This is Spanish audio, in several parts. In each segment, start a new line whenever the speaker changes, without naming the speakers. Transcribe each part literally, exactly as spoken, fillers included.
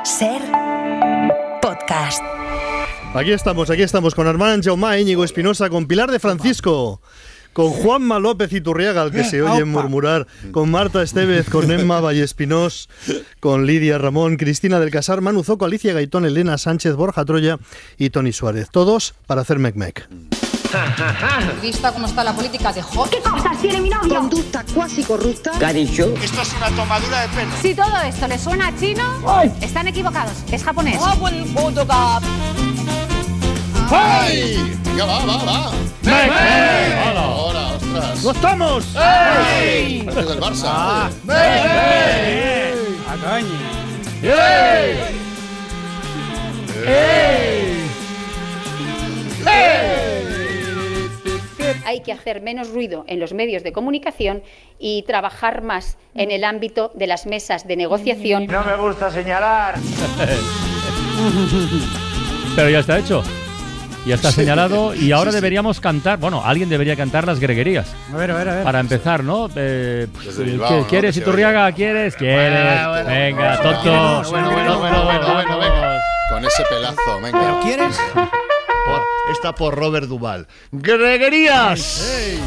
Ser podcast.
Aquí estamos, aquí estamos con Armand Jaumá, Íñigo Espinosa, con Pilar de Francisco, con Juanma López Iturriaga, al que se oye murmurar, con Marta Estevez, con Emma Vallespinós, con Lidia Ramón, Cristina del Casar, Manu Zoco, Alicia Gaitón, Elena Sánchez, Borja Troya y Tony Suárez. Todos para hacer mec-mec.
Vista cómo está la política de Hot.
¿Qué cosas tiene mi novio?
Conducta cuasi corrupta.
¿Qué ha dicho?
Esto es una tomadura de pelo.
Si todo esto les suena a chino, ¡ay! Están equivocados. Es japonés.
¡Ay! Ya va, va, va.
¡Mec, mec!
Ahora, ostras.
¡No estamos!
¡Ey! Partido del Barça.
Ah.
¡Mec, mec!
¡A caña! ¡Ey! ¡Ey!
Hay que hacer menos ruido en los medios de comunicación y trabajar más en el ámbito de las mesas de negociación.
No me gusta señalar.
Pero ya está hecho. Ya está sí. señalado y ahora sí, sí. deberíamos cantar, bueno, alguien debería cantar las greguerías.
A ver, a ver, a ver.
Para empezar, ¿no? Eh,
Bilbao,
¿Quieres,
¿no?
Iturriaga? ¿Quieres? ¿Quieres?
Bueno, bueno,
venga,
bueno,
tonto.
Bueno, bueno, bueno, bueno, bueno, bueno, venga. Con ese pelazo, venga.
¿Pero quieres?
Por, está por Robert Duval. ¡Greguerías!
Hey.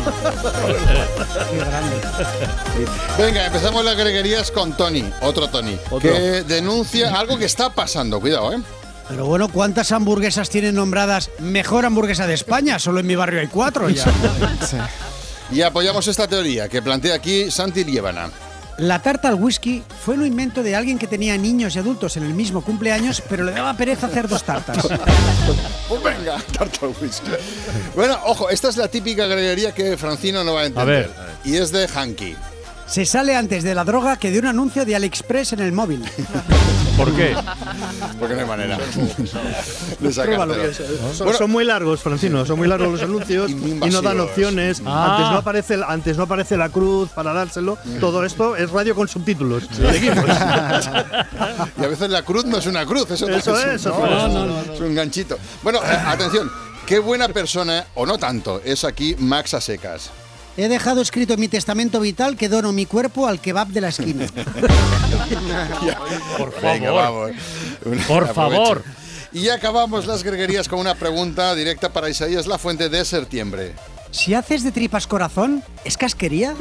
Venga, empezamos las greguerías con Tony, otro Tony, ¿Otro? que denuncia algo que está pasando. Cuidado, ¿eh?
Pero bueno, ¿cuántas hamburguesas tienen nombradas mejor hamburguesa de España? Solo en mi barrio hay cuatro ya.
Sí. Y apoyamos esta teoría que plantea aquí Santi Liébana.
La tarta al whisky fue un invento de alguien que tenía niños y adultos en el mismo cumpleaños, pero le daba pereza hacer dos tartas.
Pues venga, tarta al whisky. Bueno, ojo, esta es la típica greguería que Francino no va a entender.
A ver.
Y es de Hanky.
Se sale antes de la droga que de un anuncio de AliExpress en el móvil.
¿Por qué?
Porque no hay manera de sacártelo.
Son, bueno, son muy largos, Francino, son muy largos los anuncios y, y no dan opciones. Ah. Antes no aparece, antes no aparece la cruz para dárselo. Mm. Todo esto es radio con subtítulos. Sí. Seguimos.
Y a veces la cruz no es una cruz, es otra
Eso
cosa.
es,
no, no, no, no, no. Es un ganchito. Bueno, eh, atención, qué buena persona, o no tanto, es aquí Max a secas.
He dejado escrito en mi testamento vital que dono mi cuerpo al kebab de la esquina.
Por favor.
Venga, vamos.
Por favor.
Y acabamos las greguerías con una pregunta directa para Isaías Lafuente de Septiembre.
Si haces de tripas corazón, ¿es casquería?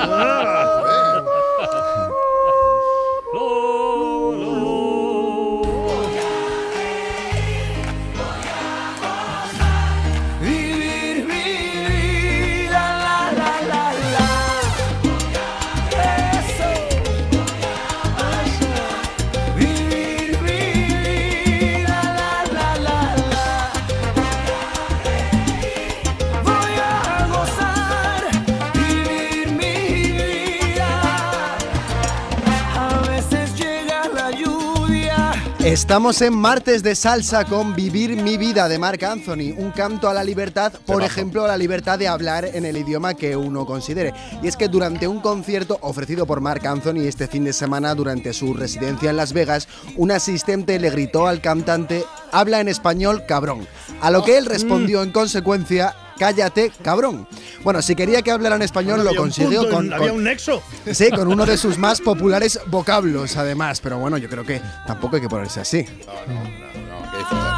Estamos en martes de salsa con Vivir mi vida de Marc Anthony, un canto a la libertad, por ejemplo, a la libertad de hablar en el idioma que uno considere. Y es que durante un concierto ofrecido por Marc Anthony este fin de semana durante su residencia en Las Vegas, un asistente le gritó al cantante: "Habla en español, cabrón", a lo que él respondió en consecuencia: "Cállate, cabrón". Bueno, si quería que hablara en español, bueno, lo consiguió con, con...
Había un nexo.
Sí, con uno de sus más populares vocablos, además. Pero bueno, yo creo que tampoco hay que ponerse así.
No, no, no, no, ¿qué dices?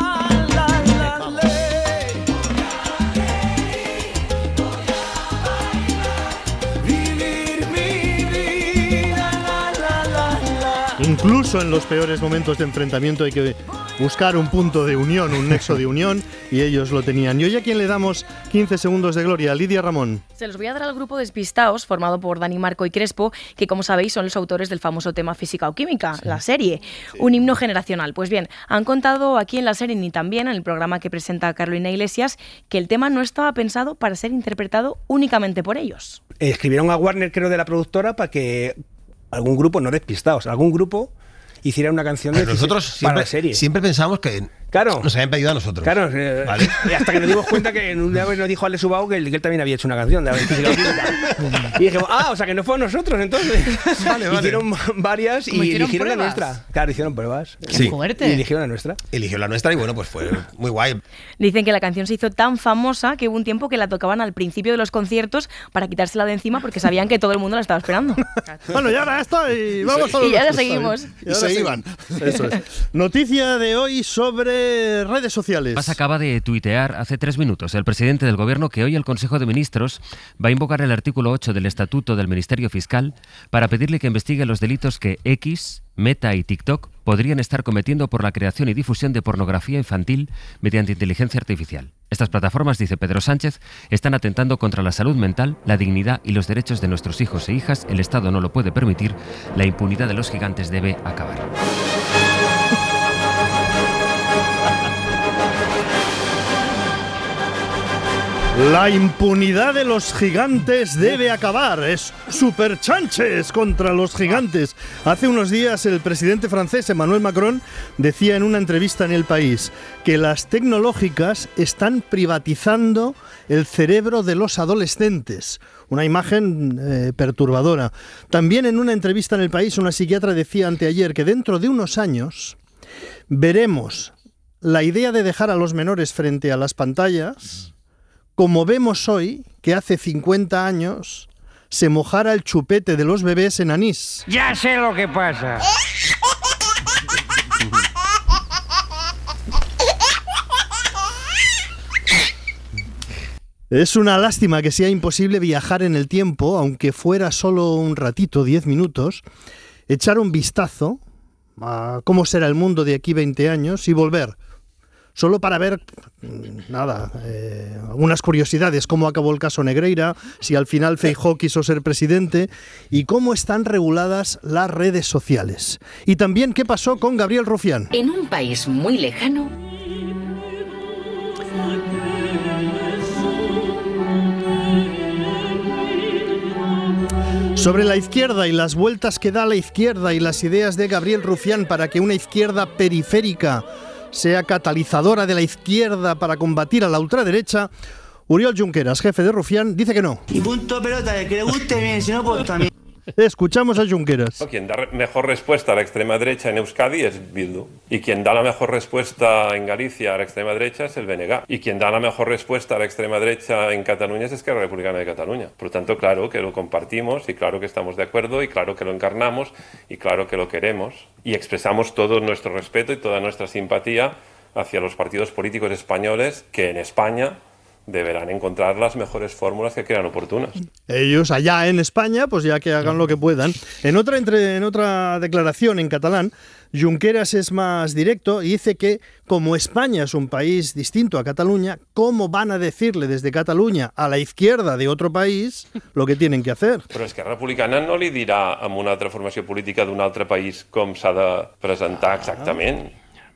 Incluso en los peores momentos de enfrentamiento hay que buscar un punto de unión, un nexo de unión, y ellos lo tenían. ¿Y hoy a quién le damos quince segundos de gloria? Lidia Ramón.
Se los voy a dar al grupo Despistaos, formado por Dani, Marco y Crespo, que como sabéis son los autores del famoso tema Física o Química, sí. la serie, sí. un himno generacional. Pues bien, han contado aquí en la serie y también en el programa que presenta Carolina Iglesias que el tema no estaba pensado para ser interpretado únicamente por ellos.
Escribieron a Warner, creo, de la productora, para que algún grupo, no Despistaos, algún grupo hiciera una canción de
nosotros
para
siempre,
la serie.
Siempre pensamos que
Claro.
Nos habían pedido a nosotros.
Claro, eh,
¿vale?
Y hasta que nos dimos cuenta que en un día nos dijo Ale Subao que él, que él también había hecho una canción de la física química. Y dijimos, ah, o sea que no fue a nosotros entonces.
Vale, vale.
Hicieron varias y
hicieron
eligieron la
pruebas?
nuestra. Claro, hicieron pruebas.
Qué
Sí.
fuerte.
Y eligieron la nuestra.
Eligió la nuestra y bueno, pues fue muy guay.
Dicen que la canción se hizo tan famosa que hubo un tiempo que la tocaban al principio de los conciertos para quitársela de encima porque sabían que todo el mundo la estaba esperando.
Bueno, y ahora está y vamos a
Y ya la seguimos.
Y se iban.
Eso es. Noticia de hoy sobre redes sociales.
Paz acaba de tuitear hace tres minutos el presidente del Gobierno que hoy el Consejo de Ministros va a invocar el artículo ocho del Estatuto del Ministerio Fiscal para pedirle que investigue los delitos que X, Meta y TikTok podrían estar cometiendo por la creación y difusión de pornografía infantil mediante inteligencia artificial. Estas plataformas, dice Pedro Sánchez, están atentando contra la salud mental, la dignidad y los derechos de nuestros hijos e hijas. El Estado no lo puede permitir. La impunidad de los gigantes debe acabar.
La impunidad de los gigantes debe acabar. Es superchanches contra los gigantes. Hace unos días el presidente francés Emmanuel Macron decía en una entrevista en El País que las tecnológicas están privatizando el cerebro de los adolescentes. Una imagen eh, perturbadora. También en una entrevista en El País una psiquiatra decía anteayer que dentro de unos años veremos la idea de dejar a los menores frente a las pantallas como vemos hoy que hace cincuenta años se mojara el chupete de los bebés en anís.
Ya sé lo que pasa.
Es una lástima que sea imposible viajar en el tiempo, aunque fuera solo un ratito, diez minutos, echar un vistazo a cómo será el mundo de aquí veinte años y volver. Solo para ver, nada, eh, algunas curiosidades, cómo acabó el caso Negreira, si al final Feijóo quiso ser presidente y cómo están reguladas las redes sociales. Y también qué pasó con Gabriel Rufián.
En un país muy lejano...
Sobre la izquierda y las vueltas que da la izquierda y las ideas de Gabriel Rufián para que una izquierda periférica sea catalizadora de la izquierda para combatir a la ultraderecha, Oriol Junqueras, jefe de Rufián, dice que no.
Y punto pelota, el que le guste bien, si no, pues también.
Escuchamos a Junqueras.
Quien da mejor respuesta a la extrema derecha en Euskadi es Bildu. Y quien da la mejor respuesta en Galicia a la extrema derecha es el B N G. Y quien da la mejor respuesta a la extrema derecha en Cataluña es Esquerra Republicana de Cataluña. Por lo tanto, claro que lo compartimos y claro que estamos de acuerdo y claro que lo encarnamos y claro que lo queremos. Y expresamos todo nuestro respeto y toda nuestra simpatía hacia los partidos políticos españoles que en España deberán encontrar las mejores fórmulas que crean oportunas.
Ellos allá en España, pues ya que hagan lo que puedan. En otra, entre, en otra declaración en catalán, Junqueras es más directo y dice que como España es un país distinto a Cataluña, ¿cómo van a decirle desde Cataluña a la izquierda de otro país lo que tienen que hacer?
Però Esquerra Republicana no li dirà a una altra formació política d'un altre país com s'ha de presentar exactament.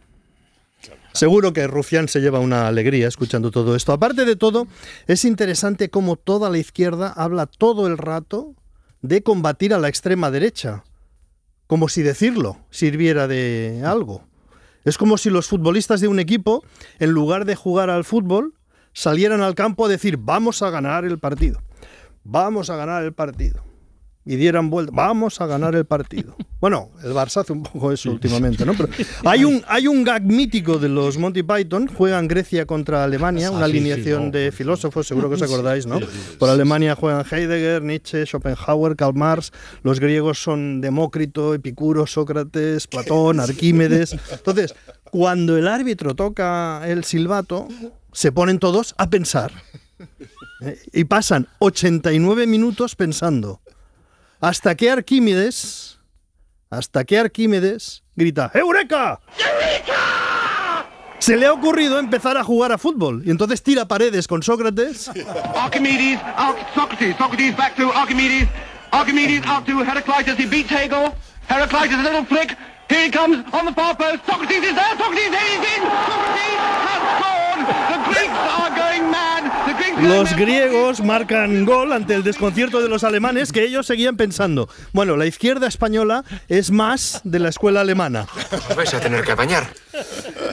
Seguro que Rufián se lleva una alegría escuchando todo esto. Aparte de todo, es interesante cómo toda la izquierda habla todo el rato de combatir a la extrema derecha, como si decirlo sirviera de algo. Es como si los futbolistas de un equipo, en lugar de jugar al fútbol, salieran al campo a decir vamos a ganar el partido, vamos a ganar el partido. Y dieran vuelta, vamos a ganar el partido. Bueno, el Barça hace un poco eso últimamente, ¿no? Pero hay un, hay un gag mítico de los Monty Python, juegan Grecia contra Alemania, una
Ah, sí,
alineación
sí, no,
de filósofos, seguro que os acordáis, ¿no?
Sí, sí, sí.
Por Alemania juegan Heidegger, Nietzsche, Schopenhauer, Karl Marx, los griegos son Demócrito, Epicuro, Sócrates, Platón, Arquímedes. Entonces, cuando el árbitro toca el silbato, se ponen todos a pensar. ¿eh? Y pasan ochenta y nueve minutos pensando. Hasta que Arquímedes, hasta que Arquímedes grita ¡Eureka! ¡Eureka! Se le ha ocurrido empezar a jugar a fútbol y entonces tira paredes con Sócrates.
Archimedes, Ar Socrates, Socrates back to Archimedes, Archimedes out to Heraclitus, he beats Hegel, Heraclitus a little flick, here he comes on the far post, Socrates is there, Socrates, there he's in, Socrates has scored, the Greeks are going mad.
Los griegos marcan gol ante el desconcierto de los alemanes que ellos seguían pensando. Bueno, la izquierda española es más de la escuela alemana.
Os vais a tener que apañar.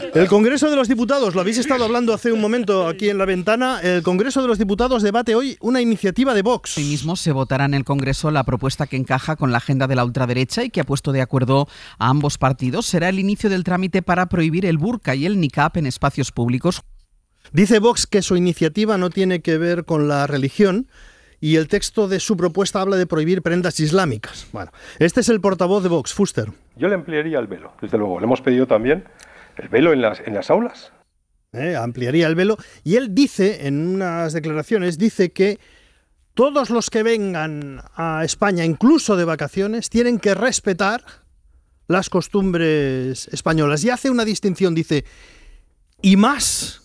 El Congreso de los Diputados, lo habéis estado hablando hace un momento aquí en la ventana, el Congreso de los Diputados debate hoy una iniciativa de Vox.
Hoy mismo se votará en el Congreso la propuesta que encaja con la agenda de la ultraderecha y que ha puesto de acuerdo a ambos partidos. Será el inicio del trámite para prohibir el burka y el niqab en espacios públicos.
Dice Vox que su iniciativa no tiene que ver con la religión y el texto de su propuesta habla de prohibir prendas islámicas. Bueno, este es el portavoz de Vox, Fuster.
Yo le ampliaría el velo, desde luego. Le hemos pedido también el velo en las, en las aulas.
Eh, ampliaría el velo. Y él dice, en unas declaraciones, dice que todos los que vengan a España, incluso de vacaciones, tienen que respetar las costumbres españolas. Y hace una distinción, dice, y más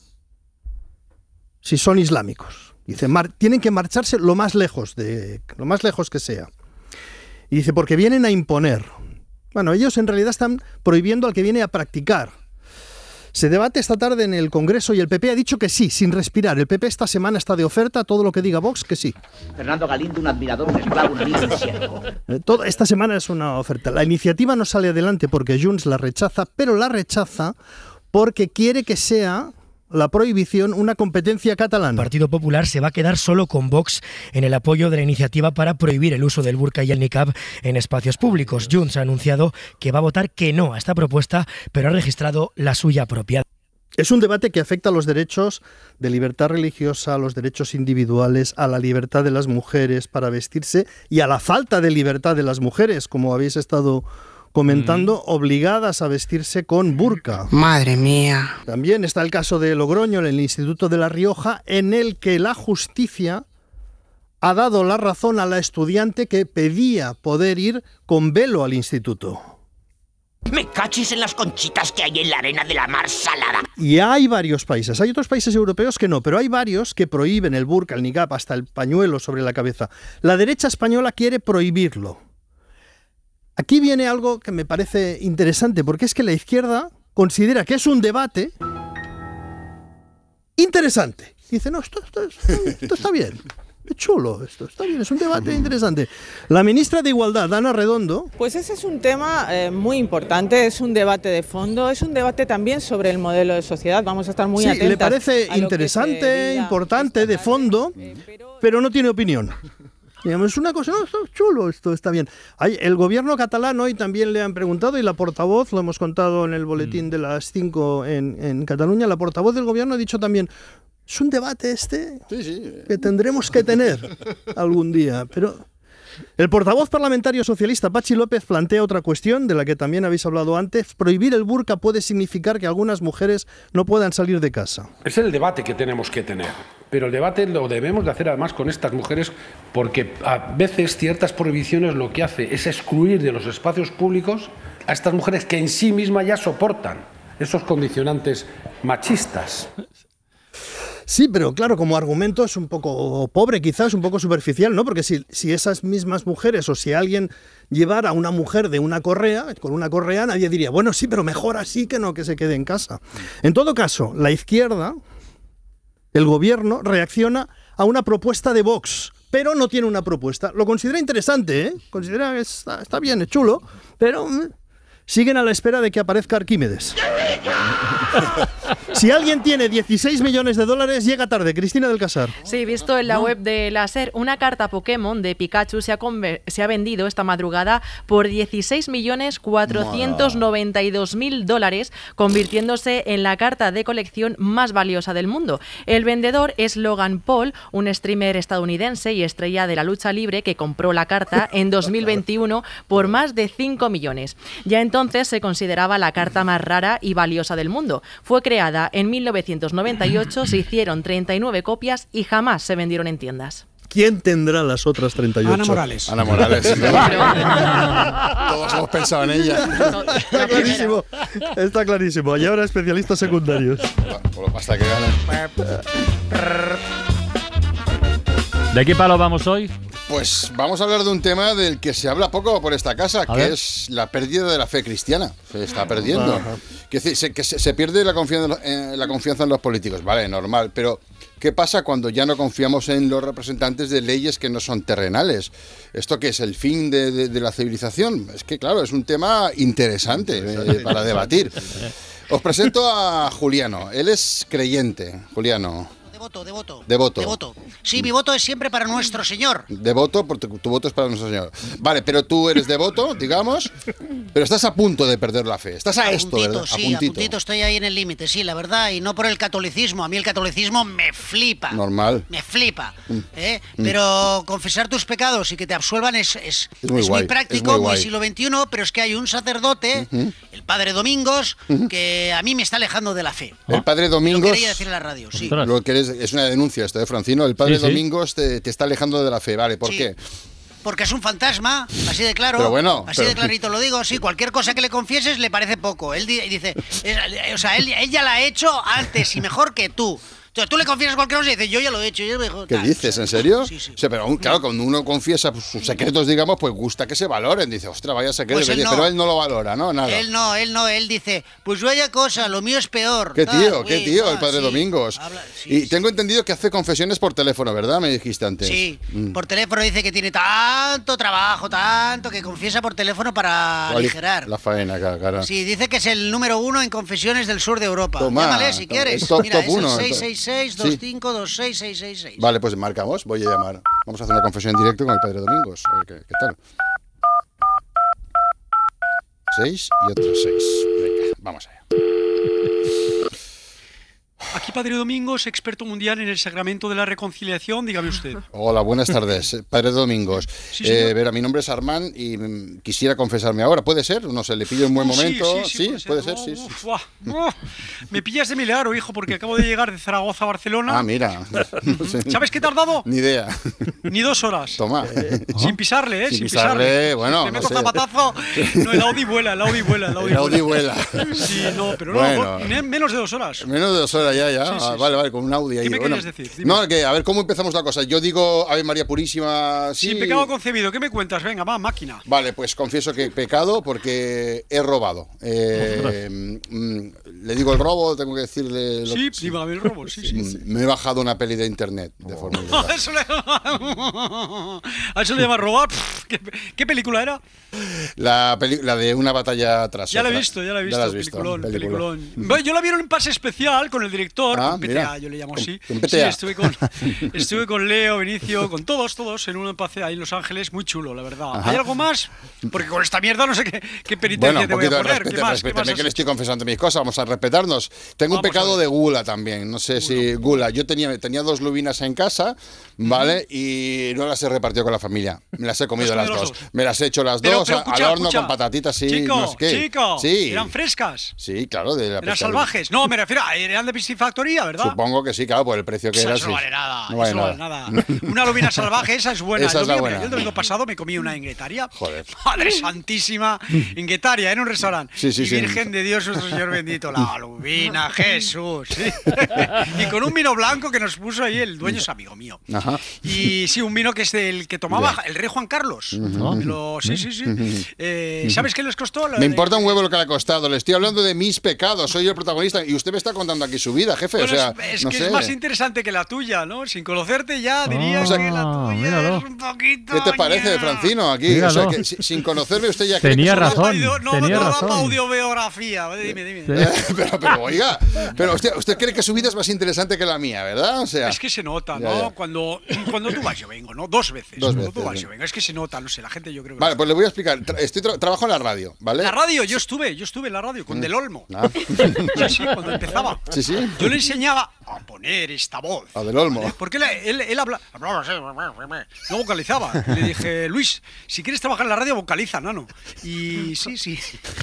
si son islámicos. Dice, mar, tienen que marcharse lo más lejos, de, lo más lejos que sea. Y dice, porque vienen a imponer. Bueno, ellos en realidad están prohibiendo al que viene a practicar. Se debate esta tarde en el Congreso y el P P ha dicho que sí, sin respirar. El P P esta semana está de oferta, todo lo que diga Vox, que sí.
Fernando Galindo, un admirador, un esclavo, un amigo, un siervo.
Eh, todo, esta semana es una oferta. La iniciativa no sale adelante porque Junts la rechaza, pero la rechaza porque quiere que sea la prohibición una competencia catalana.
El Partido Popular se va a quedar solo con Vox en el apoyo de la iniciativa para prohibir el uso del burka y el niqab en espacios públicos. Junts ha anunciado que va a votar que no a esta propuesta, pero ha registrado la suya propia.
Es un debate que afecta a los derechos de libertad religiosa, a los derechos individuales, a la libertad de las mujeres para vestirse y a la falta de libertad de las mujeres, como habéis estado comentando, mm. obligadas a vestirse con burka.
Madre mía.
También está el caso de Logroño, en el Instituto de La Rioja, en el que la justicia ha dado la razón a la estudiante que pedía poder ir con velo al instituto.
Me cachis en las conchitas que hay en la arena de la mar salada.
Y hay varios países, hay otros países europeos que no, pero hay varios que prohíben el burka, el niqab, hasta el pañuelo sobre la cabeza. La derecha española quiere prohibirlo. Aquí viene algo que me parece interesante, porque es que la izquierda considera que es un debate interesante. Dice, no, esto, esto, esto, esto está bien. Es chulo esto, está bien, es un debate interesante. La ministra de Igualdad, Ana Redondo.
Pues ese es un tema eh, muy importante, es un debate de fondo, es un debate también sobre el modelo de sociedad. Vamos a estar muy
sí,
atentas.
Le parece interesante, importante, de fondo, pero no tiene opinión. Digamos, es una cosa, no, está chulo, esto está bien. Hay, el gobierno catalán hoy también le han preguntado, y la portavoz, lo hemos contado en el boletín de las cinco en, en Cataluña, la portavoz del gobierno ha dicho también, es un debate este
sí, sí.
que tendremos que tener algún día, pero... El portavoz parlamentario socialista Patxi López plantea otra cuestión de la que también habéis hablado antes. Prohibir el burka puede significar que algunas mujeres no puedan salir de casa.
Es el debate que tenemos que tener, pero el debate lo debemos de hacer además con estas mujeres, porque a veces ciertas prohibiciones lo que hace es excluir de los espacios públicos a estas mujeres que en sí mismas ya soportan esos condicionantes machistas.
Sí, pero claro, como argumento es un poco pobre, quizás un poco superficial, ¿no? Porque si, si esas mismas mujeres o si alguien llevara a una mujer de una correa, con una correa, nadie diría, bueno, sí, pero mejor así que no que se quede en casa. En todo caso, la izquierda, el gobierno, reacciona a una propuesta de Vox, pero no tiene una propuesta. Lo considera interesante, ¿eh? Considera que está, está bien, es chulo, pero... siguen a la espera de que aparezca Arquímedes. Si alguien tiene dieciséis millones de dólares, llega tarde. Cristina del Casar.
Sí, visto en la web de la SER, una carta Pokémon de Pikachu se ha, se ha vendido esta madrugada por dieciséis millones cuatrocientos noventa y dos mil dólares, convirtiéndose en la carta de colección más valiosa del mundo. El vendedor es Logan Paul, un streamer estadounidense y estrella de la lucha libre que compró la carta en dos mil veintiuno por más de cinco millones. Ya entonces se consideraba la carta más rara y valiosa del mundo. Fue creada en mil novecientos noventa y ocho, se hicieron treinta y nueve copias y jamás se vendieron en tiendas.
¿Quién tendrá las otras treinta y ocho?
Ana Morales.
Ana Morales. Todos hemos pensado en ella.
Está clarísimo. Está clarísimo. Y ahora especialistas secundarios.
Bueno, hasta que ganen.
¿De qué palo vamos hoy?
Pues vamos a hablar de un tema del que se habla poco por esta casa,
A
que
ver.
es la pérdida de la fe cristiana. Se está perdiendo. Que, se, que se, se pierde la confianza, eh, la confianza en los políticos. Vale, normal. Pero, ¿qué pasa cuando ya no confiamos en los representantes de leyes que no son terrenales? ¿Esto qué es? ¿El fin de, de, de la civilización? Es que, claro, es un tema interesante, eh, para debatir. Os presento a Juliano. Él es creyente, Juliano.
Devoto, devoto.
Devoto.
Devoto. Sí, mi voto es siempre para nuestro Señor.
Devoto, porque tu voto es para nuestro Señor. Vale, pero tú eres devoto, digamos, pero estás a punto de perder la fe. Estás a, a esto,
puntito,
¿verdad?
Sí,
a puntito.
a puntito estoy ahí en el límite, sí, la verdad, y no por el catolicismo. A mí el catolicismo me flipa.
Normal.
Me flipa.
Mm.
¿eh?
Mm.
Pero confesar tus pecados y que te absuelvan es, es,
Es muy
es
guay,
muy práctico,
es muy
muy,
guay.
siglo veintiuno, pero es que hay un sacerdote,
Ujú.
el padre Domingos,
Ujú.
que a mí me está alejando de la fe.
El padre
Lo
Domingos.
quería decir en la radio, sí.
Lo que eres, es una denuncia esto de Francino. El padre
Sí, sí.
Domingos te, te está alejando de la fe, ¿vale? ¿Por
Sí.
qué?
Porque es un fantasma, así de claro.
Pero bueno,
así
pero-
de clarito lo digo, sí, cualquier cosa que le confieses le parece poco. Él di- dice, es- o sea, él, él ya la ha hecho antes y mejor que tú. O sea, tú le confiesas cualquier cosa y dices, yo ya lo he hecho, yo mejor.
¿Qué
tal.
dices? ¿En serio? Sí, sí. O sea, pero aún, claro, cuando uno confiesa pues, sus secretos, digamos, pues gusta que se valoren. Dice, ostras, vaya secreto.
Pues
que
él
tiene.
no.
Pero él no lo valora, ¿no? Nada.
Él no, él no, él dice, pues vaya cosa, lo mío es peor.
Qué
tal,
tío, qué
güey,
tío, el
tal,
padre
sí.
Domingos. y tengo entendido que hace confesiones por teléfono, ¿verdad? Me dijiste antes.
Sí,
Mm.
por teléfono dice que tiene tanto trabajo, tanto, que confiesa por teléfono para
Ali-
aligerar.
La faena, cara. cara.
Sí, dice que es el número uno en confesiones del sur de Europa.
Toma,
Llámale si
toma,
quieres.
es top-
Mira,
top
es
uno,
el
entonces.
seis seis seis,
Sí.
dos cinco dos seis seis seis seis.
Vale, pues marcamos, voy a llamar. Vamos a hacer una confesión en directo con el padre Domingos. A ver qué, qué tal. Seis y otros seis. Venga, vamos allá.
Aquí Padre Domingos, experto mundial en el sacramento de la reconciliación, dígame usted.
Hola, buenas tardes, eh, padre Domingos.
Sí,
eh,
señor.
verá, mi nombre es Armand y mm, quisiera confesarme ahora. ¿Puede ser? No sé, le pillo en buen
Oh, sí,
momento.
sí, sí,
puede
puede
ser, sí. sí.
Uf, buah, buah. Me pillas de milagro, hijo, porque acabo de llegar de Zaragoza a Barcelona.
Ah, mira. No sé.
¿Sabes qué he tardado?
Ni idea.
Ni dos horas.
Toma.
Sin pisarle, ¿eh?
Sin
Sin,
pisarle, bueno,
Te
no
meto
sé.
zapatazo. No, el Audi vuela, el Audi vuela, el Audi
El Audi
vuela.
vuela.
Sí, no, pero
Bueno.
no, ne- menos de dos horas.
Menos de dos horas ya, ya.
Sí, sí,
Ah,
sí.
vale, vale, con un Audi ahí.
¿Qué me
Bueno,
querías decir? Dime.
no, que a ver cómo empezamos la cosa. Yo digo Ave María Purísima. Sí.
Sin pecado concebido, ¿qué me cuentas? Venga, va, máquina.
Vale, pues confieso que he pecado porque he robado. Eh, mm, le digo el robo, tengo que decirle. Lo,
Sí, dígame el robo, sí, sí.
Mm, Me he bajado una peli de internet de forma ilegal.
A eso le, a eso le llamas robar. Pff, ¿Qué, qué película era?
La, peli- la de una batalla tras
Ya la he
otra.
visto, ya la he
Ya
visto.
la has visto,
peliculón,
peliculón.
peliculón. Bueno, yo la vi en un pase especial con el director,
Ah,
con P T A,
mira.
yo le llamo
Con-
así.
con P
Sí,
T A.
estuve con, estuve con Leo, Vinicio, con todos, todos, en un pase ahí en Los Ángeles, muy chulo, la verdad.
Ajá.
¿Hay algo más? Porque con esta mierda no sé qué, qué penitencia
Bueno, un
te voy a
poquito de
poner.
respeto,
¿Qué más? ¿Qué
respéteme
más
que
has
le estoy confesando mis cosas, vamos a respetarnos. Tengo un pecado de gula también, no sé si gula. Yo tenía, tenía dos lubinas en casa, ¿vale? Y no las he repartido con la familia. Me las he comido
¿Has
las
comido
dos.
las dos?
Me las he hecho las
Pero-
dos
pero
a-
escucha,
al horno
escucha.
con patatitas, sí,
Chico,
no sé qué.
chico,
Sí.
¿eran frescas?
Sí, claro, de la
¿Eran
pesca-
salvajes? No, me refiero a eran de piscifactoría, ¿verdad?
Supongo que sí, claro, por el precio que
Eso
era.
no
sí.
vale nada,
No vale
eso no vale
nada.
nada. Una lubina salvaje, esa es buena.
Esa
Yo
es la
vi-
buena.
yo el domingo pasado me comí una en Guetaria.
Joder.
Madre santísima, en Guetaria, en un restaurante.
Sí, sí,
y
sí.
Virgen de Dios, nuestro Señor bendito, la lubina, Jesús. ¿sí? Y con un vino blanco que nos puso ahí, el dueño es amigo mío.
Ajá.
Y sí, un vino que es del que tomaba
Ya.
el rey Juan Carlos.
Ujú.
Me lo- sí, sí, sí.
Ujú.
Eh, ¿Sabes qué les costó? La-
Me importa un huevo lo que le ha costado. Le estoy hablando de mis pecados. Soy el protagonista. Y usted me está contando aquí su vida, jefe.
Bueno,
o sea,
es, es
no
que
sé.
es más interesante que la tuya, ¿no? Sin conocerte ya dirías
Ah,
que la tuya
míralo.
es un poquito...
¿Qué te parece, Francino? Aquí, o
Míralo.
sea, que si- sin conocerme usted ya cree
Tenía
que soy-
razón,
No, no,
tenía
no da
razón.
pa' audiobiografía. Dime, dime.
pero, pero, oiga, pero usted, usted cree que su vida es más interesante que la mía, ¿verdad? O sea,
Es que se nota,
Ya,
¿no?
ya.
Cuando, cuando tú vas, yo vengo, ¿no? Dos veces.
Dos
cuando
veces,
tú vas,
sí.
yo vengo. Es que se nota, no sé, la gente yo creo que...
Vale, pues le voy a explicar. Tra- Estoy tra- trabajo en la radio, ¿vale?
La radio, yo estuve, yo estuve en la radio con Del Olmo.
Ah.
Sí, sí, cuando empezaba.
Sí, sí.
Yo le enseñaba a poner esta voz.
A Del Olmo.
Porque él, él, él habla, hablaba así, no vocalizaba. Y le dije, Luis, si quieres trabajar en la radio, vocaliza, nano. Y sí, sí.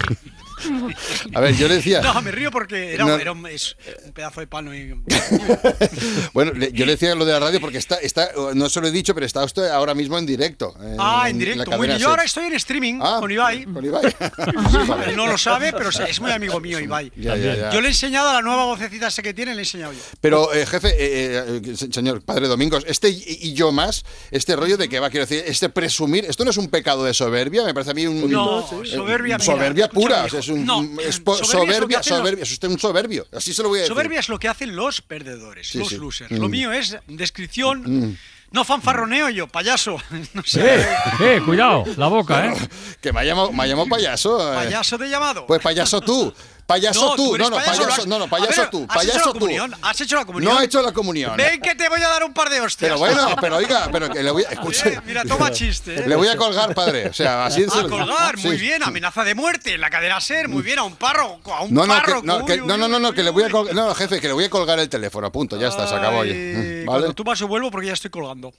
A ver, yo le decía.
No, me río porque era,
No.
era un, es un pedazo de palo. Y...
Bueno, le- yo le decía lo de la radio porque está, está, no se lo he dicho, pero está usted ahora mismo en directo.
Ah, en
la
directo. Muy
cadena
bien. Yo ahora
Sex.
estoy en streaming
Ah,
con Ibai.
Con Ibai.
Él no lo sabe, pero es muy amigo mío, Ibai.
Ya, ya, ya.
Yo le he enseñado a la nueva vocecita esa que tiene, le he enseñado yo.
Pero, eh, jefe, eh, eh, se- señor Padre Domingos, este y, y yo más, este rollo de que va, quiero decir, este presumir, esto no es un pecado de soberbia, me parece a mí un...
No,
eh,
soberbia, mira,
soberbia pura,
escúchame,
o sea, es un...
no,
es
eh,
po-
soberbia es lo que
soberbia,
hacen los-
soberbia, es usted un soberbio, así se lo voy a decir.
Soberbia es lo que hacen los perdedores,
Sí,
los
sí.
losers.
Mm.
Lo mío es descripción,
Mm.
no fanfarroneo yo, payaso. No sé.
Eh, eh, cuidado, la boca, ¿eh?
Que me ha llamado, me ha llamado payaso. eh.
Payaso de llamado.
Pues payaso tú. Payaso
No,
tú,
tú eres
no, no,
payaso,
payaso,
lo has-
no, no,
A
payaso
ver,
tú,
¿has hecho
payaso
la
tú.
comunión? ¿Has hecho la comunión?
No he hecho la comunión.
Ven que te voy a dar un par de hostias.
Pero bueno, pero oiga, pero que le voy a... Escuche.
Eh, mira, toma chiste. ¿eh?
Le voy a colgar, padre. O sea, así
A
se lo-
colgar, muy
Sí.
bien, amenaza de muerte en la cadena SER, muy bien, a un párroco, a un
No, no, que,
párroco.
no, que-
uy,
no, no,
uy,
no, no,
uy,
que le voy a
uy.
colgar, no, jefe, que le voy a colgar el teléfono, punto, ya está, se acabó.
Ay,
Oye.
Cuando
¿Vale?
tú vas yo vuelvo porque ya estoy colgando.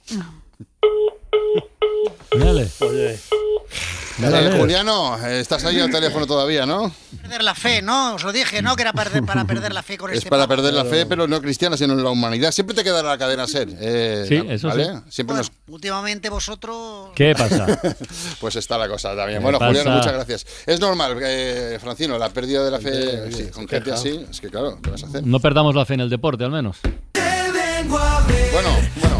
Dale.
Oye.
Eh, Juliano, eh, estás ahí al teléfono todavía, ¿no?
Perder la fe, ¿no? Os lo dije, ¿no? Que era perder- para perder la fe con
Es
este
para
papa.
perder la fe, pero no cristiana, sino en la humanidad. Siempre te quedará la cadena SER. eh,
Sí, eso
¿vale?
sí.
Siempre
Bueno,
nos...
últimamente vosotros...
¿Qué pasa?
Pues está la cosa también.
¿Qué
Bueno,
pasa?
Juliano, muchas gracias. Es normal, eh, Francino, la pérdida de la fe
Gente,
sí,
se
con gente
queja.
así, es que claro, ¿qué vas a hacer?
No perdamos la fe en el deporte, al menos.
Bueno, bueno.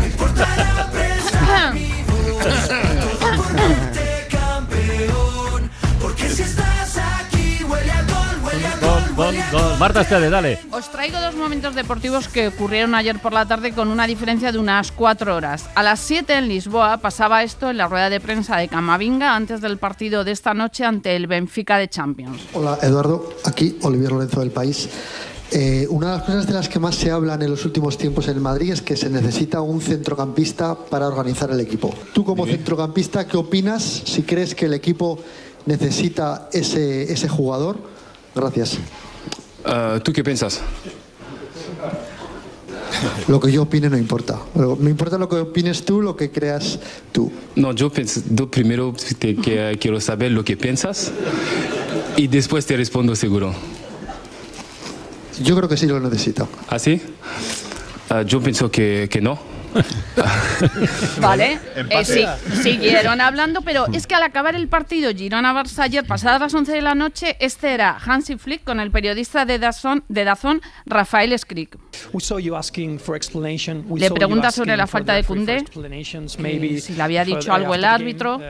Gol, gol, gol. Marta Esteve, dale.
Os traigo dos momentos deportivos que ocurrieron ayer por la tarde con una diferencia de unas cuatro horas. A las siete en Lisboa pasaba esto en la rueda de prensa de Camavinga antes del partido de esta noche ante el Benfica de Champions.
Hola Eduardo, aquí Olivier Lorenzo del País. Eh, una de las cosas de las que más se hablan en los últimos tiempos en el Madrid es que se necesita un centrocampista para organizar el equipo. Tú como centrocampista, ¿qué opinas? Si crees que el equipo necesita ese, ese jugador. Gracias.
Uh, ¿Tú qué piensas?
Lo que yo opine no importa. Me importa lo que opines tú, lo que creas tú.
No, yo, pienso, yo primero te, que, quiero saber lo que piensas y después te respondo seguro.
Yo creo que sí lo necesita.
¿Ah, sí? Uh, yo pienso que, que no.
Vale, eh, sí,
Empate.
siguieron hablando, pero es que al acabar el partido Girona-Barça ayer, pasadas las once de la noche, este era Hansi Flick con el periodista de Dazón, de Dazón Rafael Skrik. Le pregunta sobre la falta de Koundé, eh, si le había dicho algo el árbitro.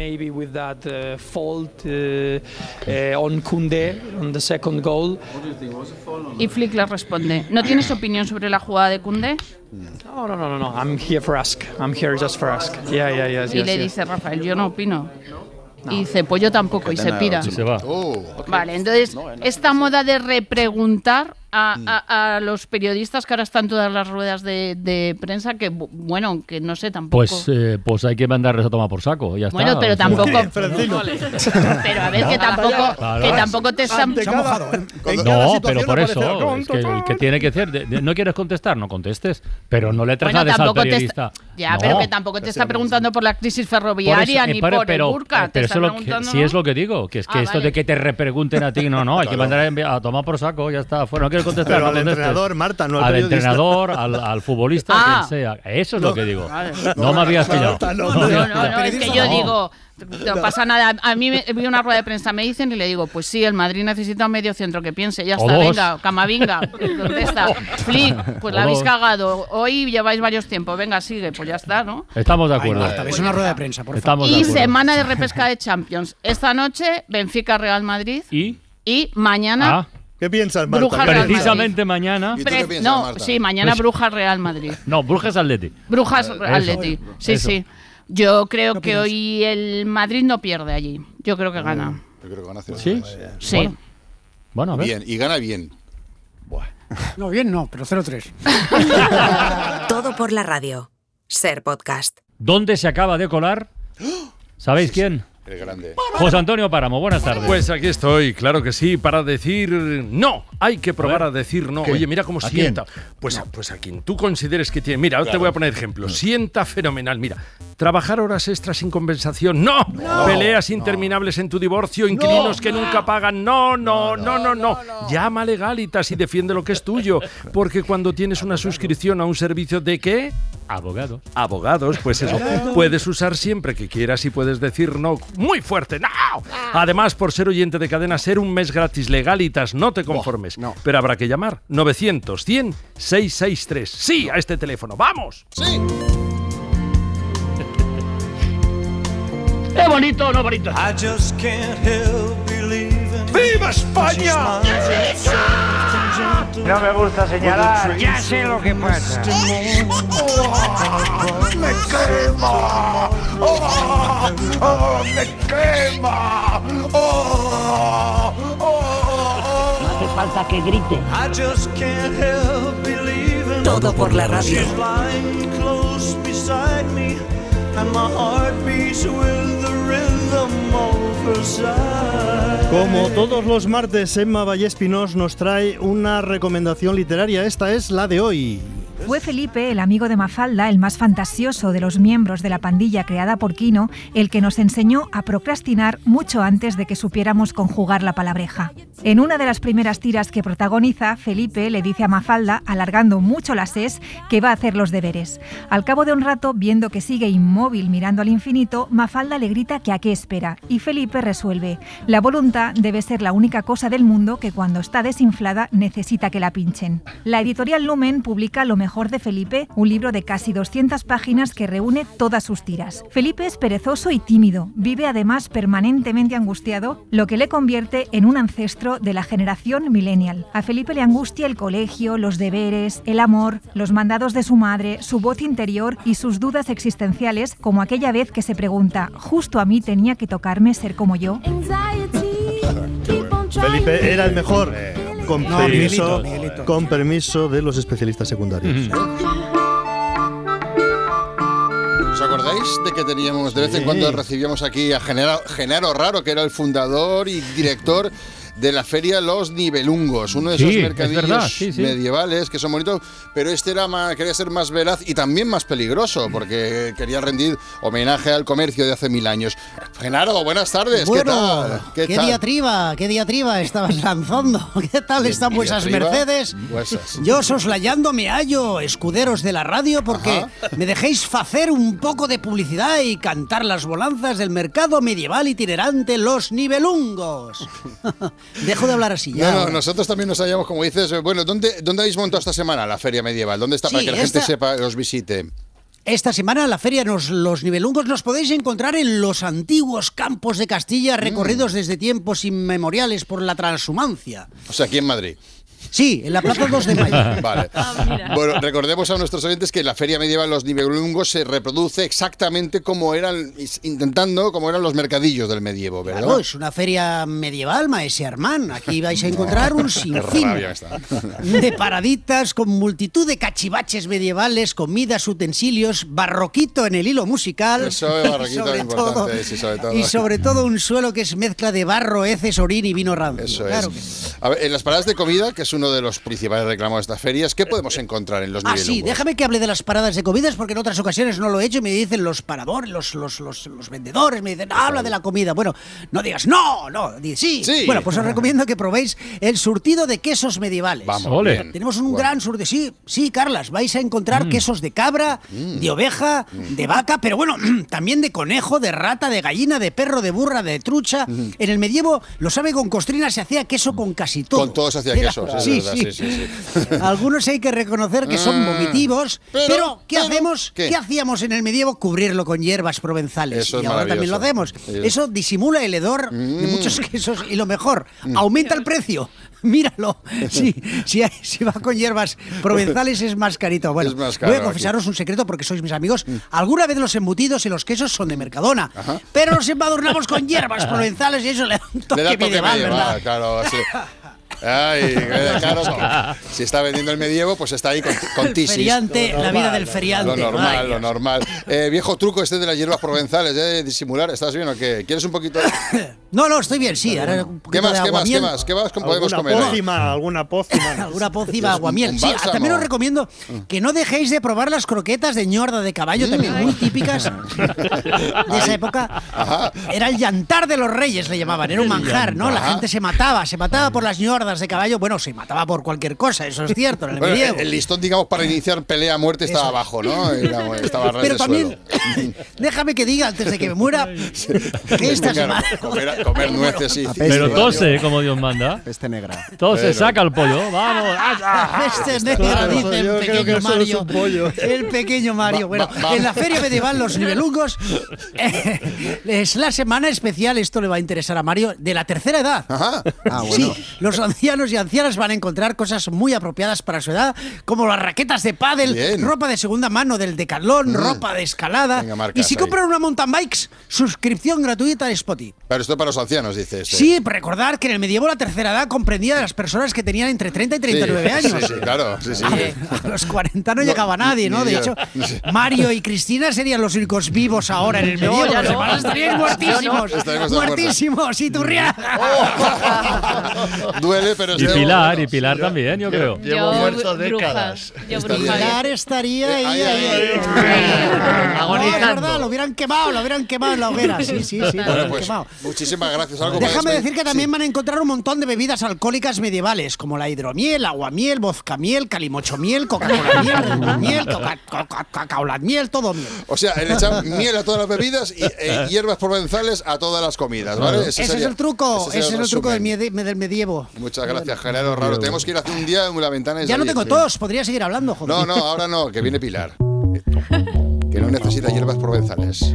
Y Flick le responde, ¿no tienes opinión sobre la jugada de Koundé?
No, no, no, no, no. I'm here for ask. I'm here just for ask. Yeah, yeah, yes,
Y
yes,
le
yes.
dice Rafael, yo no opino. Y dice, pues yo tampoco, y se pira.
Y se va.
Vale, entonces, esta moda de repreguntar a, a- a los periodistas que ahora están todas las ruedas de, de prensa, que bu- bueno, que no sé tampoco.
Pues, eh, pues hay que mandarles a tomar por saco. Ya
Bueno,
está.
pero
O sea,
tampoco.
Francino.
Pero a ver, que tampoco,
Claro.
que tampoco te están.
No, pero por eso, es que el que tiene que hacer, de- de- ¿no quieres contestar? No contestes, pero no le
Bueno,
traslades al
tampoco te
periodista.
está, ya,
No.
pero que tampoco te está preguntando por la crisis
Por
ferroviaria
eso,
ni
eh, pero-
por
pero,
el Burka.
eh,
te
pero
está
eso es lo que,
preguntando,
sí
¿no?
es lo que digo, que es que
Ah,
esto
vale.
de que te repregunten a ti, no, no, hay que mandar a, envi- a tomar por saco, ya está, fuera, no quieres contestar.
Pero
no
al
contestes.
entrenador, Marta, no al
Al
periodista.
entrenador, al, al futbolista,
Ah.
quien sea. Eso es
No,
lo que digo.
vale.
No me habías pillado.
Marta, no,
No me
No,
habías
no, no,
pillado.
es que yo digo, no pasa nada. A mí me vi una rueda de prensa, me dicen y le digo, pues sí, el Madrid necesita un medio centro que piense, ya
O
está,
dos.
venga, Camavinga, contesta. Flick, pues
O
la habéis
dos.
cagado, hoy lleváis varios tiempos, venga, sigue, pues ya está, ¿no?
Estamos de acuerdo.
Marta, ves una rueda de prensa, por favor.
Estamos de
Y
acuerdo.
semana de repesca de Champions. Esta noche, Benfica Real Madrid
¿Y?
y mañana
Ah,
¿Qué piensas, Marta?
Brujas Real
precisamente mañana.
Pre- no, sí, mañana
Pues-
Brujas Real Madrid.
No, Brujas Atleti.
Brujas
Eso.
Atleti. Sí,
Eso.
sí. Yo creo que hoy el Madrid no pierde allí. Yo creo que gana.
Yo creo que van a hacer
¿Sí?
Sí.
Bueno. Bueno, a ver.
Bien, y gana bien.
No, bien no, pero cero tres.
Todo por la radio. Ser Podcast.
¿Dónde se acaba de colar? ¿Sabéis quién?
El grande.
José Antonio Páramo, buenas tardes.
Pues aquí estoy, claro que sí, para decir no. Hay que probar a, decir no.
¿Qué?
Oye, mira cómo
¿A
sienta.
quién?
Pues, a, pues a quien tú consideres que tiene. Mira, ahora te
Claro.
voy a poner ejemplo. Sienta fenomenal. Mira, trabajar horas extras sin compensación. ¡No!
No.
Peleas interminables en tu divorcio, inquilinos que nunca pagan. No, no, no, no, no. Llama a Legalitas y defiende lo que es tuyo. Porque cuando tienes una suscripción a un servicio de ¿qué?
Abogados.
Abogados, pues eso. Puedes usar siempre que quieras y puedes decir no muy fuerte. ¡No! Además, por ser oyente de Cadena Ser, un mes gratis. Legalitas, no te conformes. Pero habrá que llamar. novecientos, cien, seiscientos sesenta y tres. Sí, a este teléfono. ¡Vamos!
Sí.
¡Qué bonito, no bonito!
¡Viva España!
No me gusta señalar, ya sé lo que pasa.
¡Me quema! ¡Oh! ¡Oh! ¡Me quema! ¡Oh! ¡Oh!
hace falta que grite.
Todo por la radio.
Como todos los martes, Emma Vallespinós nos trae una recomendación literaria. Esta es la de hoy.
Fue Felipe, el amigo de Mafalda, el más fantasioso de los miembros de la pandilla creada por Quino, el que nos enseñó a procrastinar mucho antes de que supiéramos conjugar la palabreja. En una de las primeras tiras que protagoniza, Felipe le dice a Mafalda, alargando mucho las es, que va a hacer los deberes. Al cabo de un rato, viendo que sigue inmóvil mirando al infinito, Mafalda le grita que a qué espera, y Felipe resuelve: la voluntad debe ser la única cosa del mundo que cuando está desinflada necesita que la pinchen. La editorial Lumen publica Lo mejor de Felipe, un libro de casi doscientas páginas que reúne todas sus tiras. Felipe es perezoso y tímido, vive además permanentemente angustiado, lo que le convierte en un ancestro de la generación millennial. A Felipe le angustia el colegio, los deberes, el amor, los mandados de su madre, su voz interior y sus dudas existenciales, como aquella vez que se pregunta: ¿justo a mí tenía que tocarme ser como yo?
Felipe era el mejor. Con,
No,
permiso,
Miguelito, Miguelito.
con permiso de los especialistas secundarios.
¿Os acordáis de que teníamos de vez en
Sí.
cuando recibíamos aquí a Genaro, Genaro Raro, que era el fundador y director de la feria Los Nibelungos, uno de esos
Sí, es
mercadillos
verdad, sí, sí.
medievales que son bonitos, pero este era más, quería ser más veraz y también más peligroso, porque quería rendir homenaje al comercio de hace mil años. Genaro, buenas tardes,
Bueno,
¿qué tal?
¿qué,
tal?
diatriba, qué diatriba estabas lanzando? ¿Qué tal están vuesas
Diatriba,
mercedes?
vuesas.
Yo soslayando me hallo, escuderos de la radio, porque me dejéis hacer un poco de publicidad y cantar las volanzas del mercado medieval itinerante Los Nibelungos. Dejo de hablar así ya.
No, no,
ahora.
nosotros también nos hallamos, como dices, eh, bueno, ¿dónde, ¿dónde habéis montado esta semana la feria medieval? ¿Dónde está?
Sí,
para que la
esta-
gente sepa, os visite.
Esta semana la feria nos, Los Nibelungos los podéis encontrar en los antiguos campos de Castilla recorridos desde tiempos inmemoriales por la transhumancia.
O sea, aquí en Madrid.
Sí, en la Plaza dos de Mayo.
Vale. Bueno, recordemos a nuestros oyentes que la feria medieval Los Nibelungos se reproduce exactamente como eran, intentando como eran los mercadillos del medievo, ¿verdad?
Claro, es una feria medieval, maese Armand. Aquí vais a encontrar un
Qué
sinfín
rabia está.
de paraditas con multitud de cachivaches medievales, comidas, utensilios, barroquito en el hilo musical.
Eso es barroquito
sobre
importante,
todo,
sí, sobre todo.
Y sobre todo un suelo que es mezcla de barro, heces, orín y vino rancio.
Eso
claro
es. A ver, en las paradas de comida, que es uno de los principales reclamos de estas ferias, ¿qué podemos encontrar en los
Ah,
Nibelungos?
sí, déjame que hable de las paradas de comidas porque en otras ocasiones no lo he hecho y me dicen los paradores, los, los, los, los vendedores, me dicen, habla de la comida. Bueno, no digas no, no, di sí.
Sí.
Bueno, pues os recomiendo que probéis el surtido de quesos medievales.
Vamos, Ole. bien.
Tenemos un
Bueno.
gran surtido. Sí, sí, Carlas, vais a encontrar
Mm.
quesos de cabra,
Mm.
de oveja, de vaca, pero bueno, también de conejo, de rata, de gallina, de perro, de burra, de trucha.
Mm.
En el medievo, lo sabe con costrina, se hacía queso con casi todo.
Con todo se hacía
Era-
queso, sí, es
sí,
verdad,
sí.
sí, sí, sí.
Algunos hay que reconocer que son
Ah,
vomitivos, pero,
pero,
¿qué
pero,
hacemos?
¿qué?
¿qué? hacíamos en el medievo? Cubrirlo con hierbas provenzales.
Eso es
y ahora también lo hacemos.
maravilloso. Sí.
Eso disimula el hedor de
Mm.
muchos quesos y lo mejor, aumenta el precio. Míralo. Sí, si, hay- si va con hierbas provenzales es más carito. Bueno,
Es más caro
voy a confesaros un secreto porque sois mis amigos. Alguna vez los embutidos y los quesos son de Mercadona, pero los embadurnamos con hierbas provenzales y eso le da un toque,
Le da toque
medieval,
medieval,
¿verdad?
claro, sí. Ay, claro, si está vendiendo el medievo, pues está ahí con, con
El
tisis.
feriante, la vida del feriante.
Lo normal,
Ay,
lo normal. Eh, viejo truco este de las hierbas provenzales, de disimular. ¿Estás bien o qué? ¿Quieres un poquito?
No, no, estoy bien, sí. Ahora un
¿Qué
poquito
más,
de
qué más, qué
aguamiel.
más? ¿Qué más podemos
Alguna
comer?
pócima, alguna pócima.
Alguna pócima,
Un-
aguamiel.
un
Sí,
bálsamo.
también os recomiendo que no dejéis de probar las croquetas de ñorda de caballo, también muy típicas de esa época. Era el llantar de los reyes, le llamaban. Era un manjar, ¿no? La
Ajá.
gente se mataba, se mataba por las ñordas de caballo. Bueno, se mataba por cualquier cosa, eso es cierto, en el
Bueno,
medievo.
el listón, digamos, para iniciar pelea a muerte estaba
Eso.
abajo, ¿no? Era- estaba a ras
Pero
de
también,
suelo.
déjame que diga antes de que me muera, que esta
Venga,
semana...
comer, comer nueces, sí.
Pero tose, como Dios manda.
Peste negra.
Tose,
Pero-
saca el pollo. Vamos.
Este negra,
Claro,
dice
yo
el
creo que
pequeño
eso es
Mario.
un pollo.
El pequeño Mario. Bueno,
Va- va-
en la feria medieval Los Nibelungos eh, es la semana especial, esto le va a interesar a Mario, de la tercera edad.
Ajá.
Ah, bueno.
Sí, los, ancianos y ancianas van a encontrar cosas muy apropiadas para su edad, como las raquetas de pádel,
Bien.
ropa de segunda mano del Decathlon,
Mm.
ropa de escalada.
Venga, marcas
Y si
ahí.
compran una mountain bikes, suscripción gratuita a Spotify.
Pero esto para los ancianos, dice este.
Sí, recordar que en el medievo la tercera edad comprendía de las personas que tenían entre treinta y treinta y nueve
Sí,
años.
sí, sí, claro. Sí, sí.
A los cuarenta no, llegaba nadie, ¿no?
ni
De
yo.
hecho, Mario y Cristina serían los únicos vivos ahora en el
No,
medievo.
ya
Los
no.
demás estarían muertísimos.
Estaremos de acuerdo.
Muertísimos, y Turriaga.
Duele, pero
Y
es
Pilar, y Pilar también, yo creo.
Llevo
Yo,
muerto
bruja.
décadas.
Yo,
Está
bruja.
Pilar estaría ahí,
Ahí,
ahí,
ahí,
ahí.
ahí.
No, es verdad, lo hubieran quemado, lo hubieran quemado en la hoguera. Sí, sí, sí, lo
Bueno,
hubieran
pues
quemado.
muchísimas gracias. Algo para
Déjame
despedir?
decir que también van a encontrar un montón de bebidas alcohólicas medievales, como la hidromiel, aguamiel, vodka-miel, calimocho-miel, Coca-Cola-miel, Red Bull-miel, coca- coca- cacaolat-miel, todo miel.
O sea, le echan miel a todas las bebidas y eh, hierbas provenzales a todas las comidas, ¿vale?
Ese
sería-
es el truco,
ese
ese
sería
es el truco del,
resumen.
miede- del medievo.
Muchas gracias, Gerardo Raro. Tenemos que ir hace un día en la ventana y
Ya no
salir.
tengo
Sí.
tos, podría seguir hablando, joder.
No, no, ahora no, que viene Pilar. Que no necesita hierbas provenzales.